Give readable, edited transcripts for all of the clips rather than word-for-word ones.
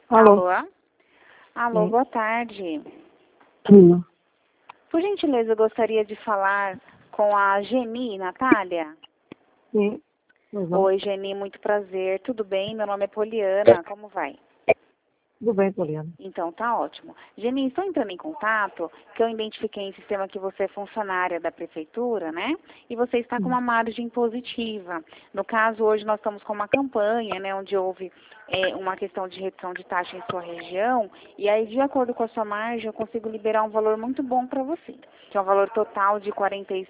Alô? Alô? Alô, boa tarde. Sim. Por gentileza, eu gostaria de falar com a Geni, Natália. Sim. Uhum. Oi, Geni, muito prazer. Tudo bem? Meu nome é Poliana. Como vai? Tudo bem, Poliana. Então, tá ótimo. Geni, estou entrando em contato, que eu identifiquei em sistema que você é funcionária da prefeitura, né? E você está com uma margem positiva. No caso, hoje nós estamos com uma campanha, né, onde houve uma questão de redução de taxa em sua região, e aí, de acordo com a sua margem, eu consigo liberar um valor muito bom para você, que é um valor total de R$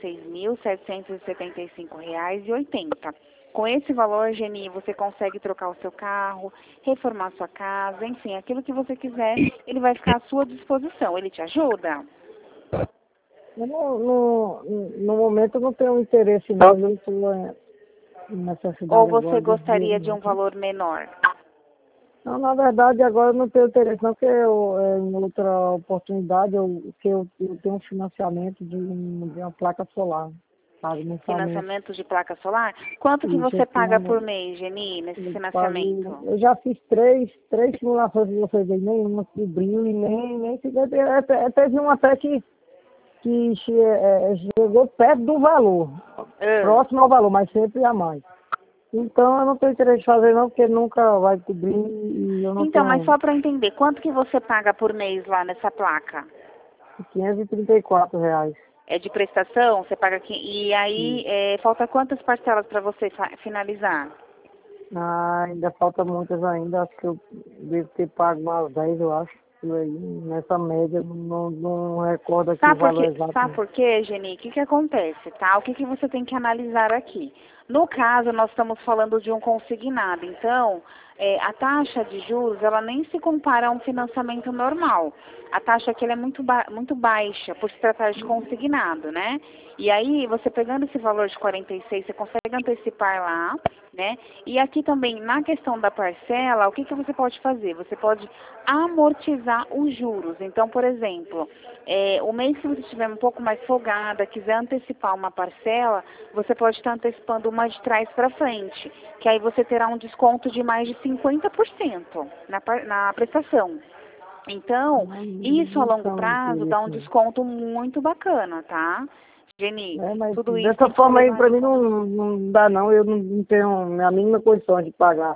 46.775,80. Com esse valor, Geni, você consegue trocar o seu carro, reformar sua casa, enfim, aquilo que você quiser, ele vai ficar à sua disposição. Ele te ajuda? Eu no momento eu não tenho interesse não, não estou nessa Ou cidade você agora de gostaria de dinheiro, um não. valor menor? Não, na verdade agora eu não tenho interesse não, porque em outra oportunidade eu tenho um financiamento de uma placa solar, sabe, mensalmente. Financiamento de placa solar? Quanto que Isso, você paga por mês, Geni, nesse financiamento? eu já fiz três simulações de vocês aí, nenhuma cobriu e nem teve uma até que chegou perto do valor, Ah, próximo ao valor, mas sempre a mais. Então eu não tenho interesse de fazer não, porque nunca vai cobrir e eu não Então, mas tenho só para entender, quanto que você paga por mês lá nessa placa? R$ 534. É de prestação? Você paga aqui. E aí, Isso. falta quantas parcelas para você finalizar? Ah, ainda falta muitas ainda, acho que eu devo ter pago umas 10, eu acho, por aí, nessa média, não recordo aqui o valor exato. Sabe por quê, Geni? O que que acontece, tá? O que que você tem que analisar aqui? No caso, nós estamos falando de um consignado. Então, a taxa de juros, ela nem se compara a um financiamento normal. A taxa aqui ela é muito baixa, por se tratar de consignado, né? E aí, você pegando esse valor de 46, você consegue antecipar lá, né? E aqui também, na questão da parcela, o que que você pode fazer? Você pode amortizar os juros. Então, por exemplo, o mês que você estiver um pouco mais folgada, quiser antecipar uma parcela, você pode estar antecipando uma de trás para frente, que aí você terá um desconto de mais de 50% na prestação. Então, isso a longo Então, prazo dá um interessante. desconto muito bacana, tá? Geni, Mas tudo isso dessa tem que ser forma aí levado pra em mim conta. não dá não, eu não tenho a mínima condição de pagar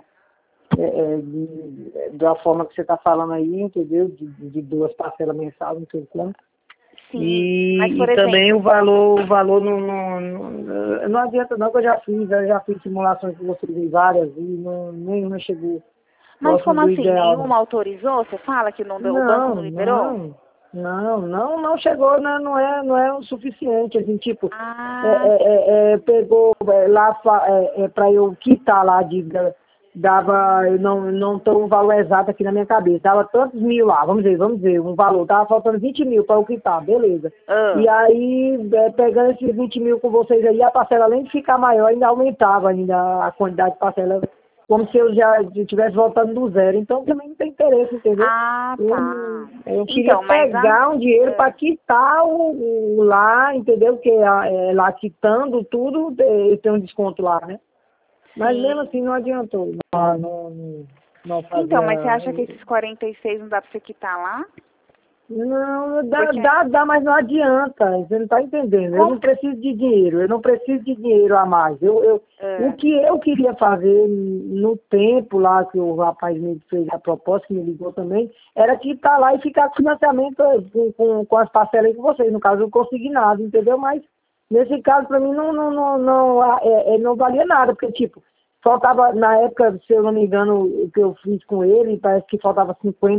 da forma que você está falando aí, entendeu? De duas parcelas mensais, não sei como. Sim, mas E por também exemplo, o valor não adianta não, que eu já fiz simulações com vocês em várias e nenhuma chegou mas próximo como do assim? ideal, não. Nenhuma autorizou? Você fala que não deu, o banco não Não, liberou? não, não chegou, né? Não é o suficiente, assim, tipo, Ah, pegou lá para eu quitar lá a dívida, dava, eu não tô o valor exato aqui na minha cabeça, dava tantos mil lá, vamos ver, um valor, tava faltando 20 mil para eu quitar, beleza. ah, E aí, pegando esses 20 mil com vocês aí, a parcela além de ficar maior, ainda aumentava ainda a quantidade de parcela, como se eu já estivesse voltando do zero. Então também não tem interesse, entendeu? ah, tá. Eu queria Então, mas pegar um dinheiro para ah, quitar o lá, entendeu? Porque lá quitando tudo, tem um desconto lá, né? Mas mesmo sim. assim não adiantou. Não Então, mas você fazia. acha que esses 46 não dá para você quitar lá? Não, Porque, dá, mas não adianta. Você não está entendendo. Eu não como que... preciso de dinheiro, eu não preciso de dinheiro a mais. O ah, que eu queria fazer no tempo lá que o rapaz me fez a proposta, que me ligou também, era quitar lá e ficar com financiamento com as parcelas com vocês, no caso, eu consegui nada, entendeu? Mas nesse caso, para mim, não valia nada, porque, tipo, faltava, na época, se eu não me engano, o que eu fiz com ele, parece que faltava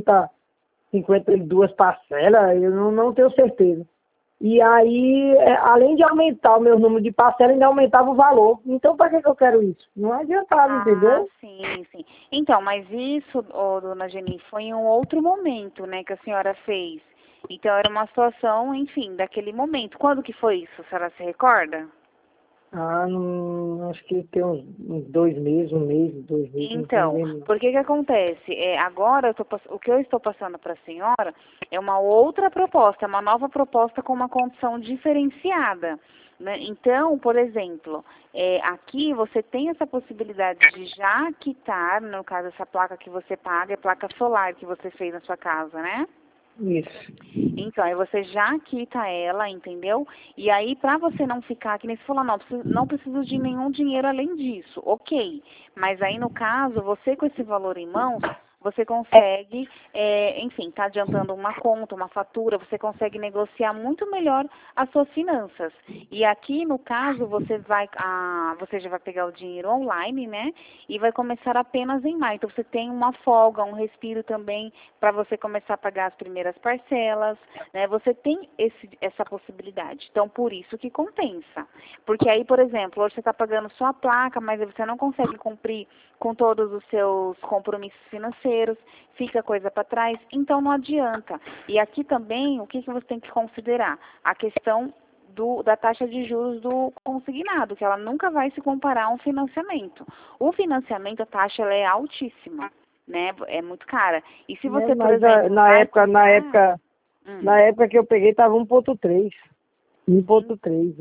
52 parcelas, eu não tenho certeza. E aí, além de aumentar o meu número de parcelas, ainda aumentava o valor. Então, para que eu quero isso? Não adiantava, ah, entendeu? sim, sim. Então, mas isso, dona Geni, foi em um outro momento, né, que a senhora fez. Então, era uma situação, enfim, daquele momento. Quando que foi isso? A senhora se recorda? Ah, não, acho que tem uns 2 meses, um mês, 2 meses, não tenho Então, nem. por que que acontece? Agora, o que eu estou passando para a senhora é uma outra proposta, é uma nova proposta com uma condição diferenciada. né? Então, por exemplo, aqui você tem essa possibilidade de já quitar, no caso, essa placa que você paga, é placa solar que você fez na sua casa, né? Isso. Então, aí você já quita ela, entendeu? E aí, pra você não ficar, que nem você falou, não preciso de nenhum dinheiro além disso, ok. Mas aí, no caso, você com esse valor em mãos, você consegue, enfim, tá adiantando uma conta, uma fatura, você consegue negociar muito melhor as suas finanças. E aqui, no caso, você já vai pegar o dinheiro online, né? E vai começar apenas em maio. Então, você tem uma folga, um respiro também para você começar a pagar as primeiras parcelas, né? Você tem essa possibilidade. Então, por isso que compensa. Porque aí, por exemplo, hoje você está pagando só a placa, mas você não consegue cumprir com todos os seus compromissos financeiros, fica coisa para trás, então não adianta. E aqui também, o que você tem que considerar? A questão da taxa de juros do consignado, que ela nunca vai se comparar a um financiamento. O financiamento, a taxa ela é altíssima, né? É muito cara. E se você, por Mas exemplo, na época que eu peguei estava 1,3. 1,3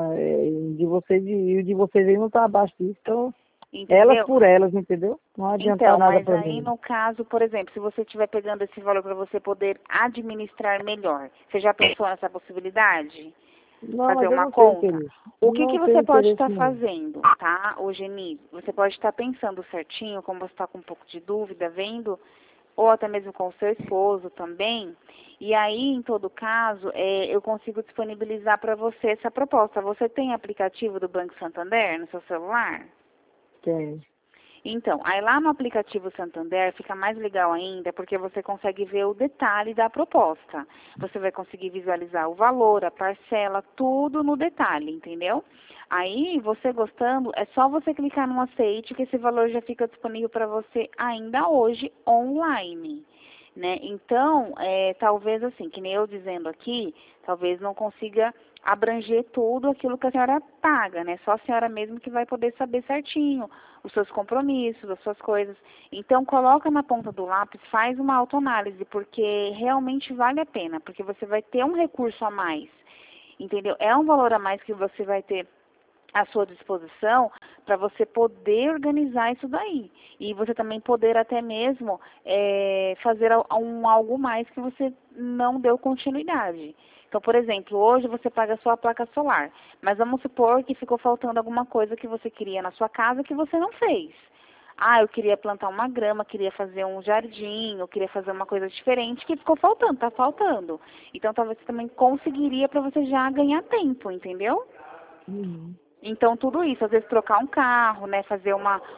de vocês e o de vocês aí não está abaixo disso, então entendeu? elas por elas, entendeu? Não adianta Então, nada mas para aí mim. no caso, por exemplo, se você estiver pegando esse valor para você poder administrar melhor, você já pensou nessa possibilidade? Não, Fazer mas eu uma não tenho conta? interesse. O que Não tenho você pode interesse estar nenhum. fazendo, tá, ô Geni? Você pode estar pensando certinho, como você está com um pouco de dúvida, vendo, ou até mesmo com o seu esposo também. E aí, em todo caso, eu consigo disponibilizar para você essa proposta. Você tem aplicativo do Banco Santander no seu celular? Tem. Então, aí lá no aplicativo Santander fica mais legal ainda, porque você consegue ver o detalhe da proposta. Você vai conseguir visualizar o valor, a parcela, tudo no detalhe, entendeu? Aí, você gostando, é só você clicar no aceite que esse valor já fica disponível para você ainda hoje online. Né? Então, talvez assim, que nem eu dizendo aqui, talvez não consiga abranger tudo aquilo que a senhora paga, né? Só a senhora mesmo que vai poder saber certinho os seus compromissos, as suas coisas. Então, coloca na ponta do lápis, faz uma autoanálise, porque realmente vale a pena, porque você vai ter um recurso a mais, entendeu? É um valor a mais que você vai ter à sua disposição para você poder organizar isso daí. E você também poder até mesmo fazer algo mais que você não deu continuidade. Então, por exemplo, hoje você paga só a placa solar, mas vamos supor que ficou faltando alguma coisa que você queria na sua casa que você não fez. Ah, eu queria plantar uma grama, queria fazer um jardim, eu queria fazer uma coisa diferente que ficou faltando, tá faltando. Então, talvez você também conseguiria para você já ganhar tempo, entendeu? Uhum. Então, tudo isso, às vezes trocar um carro, né, fazer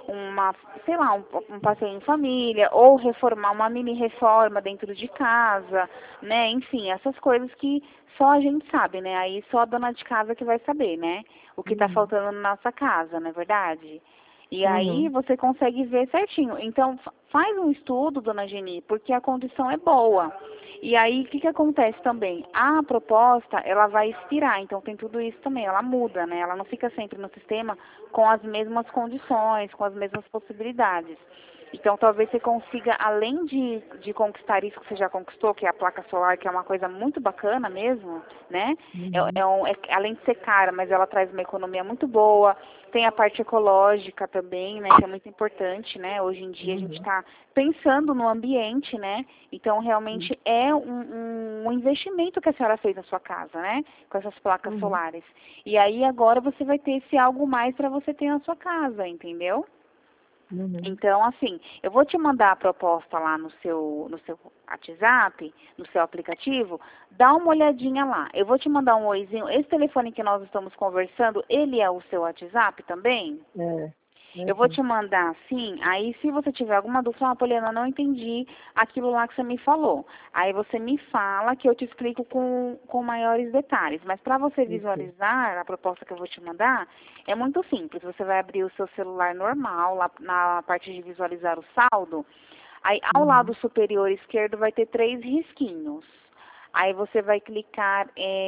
sei lá, um passeio em família, ou reformar uma mini reforma dentro de casa, né, enfim, essas coisas que só a gente sabe, né, aí só a dona de casa que vai saber, né, o que está Uhum. faltando na nossa casa, não é verdade? E aí Uhum. você consegue ver certinho. Então, faz um estudo, dona Geni, porque a condição é boa. E aí, o que acontece também? A proposta, ela vai expirar, então tem tudo isso também, ela muda, né? Ela não fica sempre no sistema com as mesmas condições, com as mesmas possibilidades. Então, talvez você consiga, além de conquistar isso que você já conquistou, que é a placa solar, que é uma coisa muito bacana mesmo, né? Uhum. Além de ser cara, mas ela traz uma economia muito boa. Tem a parte ecológica também, né? Que é muito importante, né? Hoje em dia a gente Uhum. está pensando no ambiente, né? Então, realmente é um investimento que a senhora fez na sua casa, né? Com essas placas Uhum. solares. E aí, agora você vai ter esse algo mais para você ter na sua casa, entendeu? Uhum. Então, assim, eu vou te mandar a proposta lá no seu WhatsApp, no seu aplicativo, dá uma olhadinha lá. Eu vou te mandar um oizinho. Esse telefone que nós estamos conversando, ele é o seu WhatsApp também? É. É Eu vou sim. te mandar assim, aí se você tiver alguma dúvida, Poliana, não entendi aquilo lá que você me falou. Aí você me fala que eu te explico com maiores detalhes. Mas para você Ok. visualizar a proposta que eu vou te mandar, é muito simples. Você vai abrir o seu celular normal, lá na parte de visualizar o saldo. Aí ao lado Uhum. superior esquerdo vai ter 3 risquinhos. Aí você vai clicar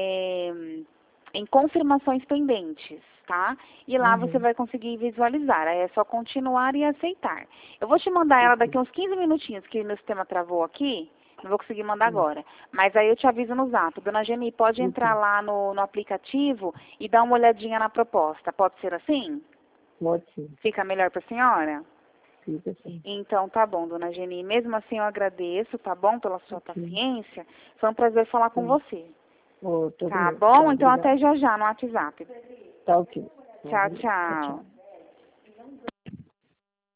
em confirmações pendentes, tá? E lá você Uhum. vai conseguir visualizar. Aí é só continuar e aceitar. Eu vou te mandar ela daqui Ok. uns 15 minutinhos, que meu sistema travou aqui. Não vou conseguir mandar agora. Mas aí eu te aviso no zap. Dona Geni, pode entrar lá no aplicativo e dar uma olhadinha na proposta. Pode ser assim? Pode sim. Fica melhor para a senhora? Fica assim. Então, tá bom, dona Geni. Mesmo assim, eu agradeço, tá bom, pela sua paciência. Foi um prazer falar com você. Oh, Tá bom? Então, até já já no WhatsApp. Tá ok. Tchau, tchau.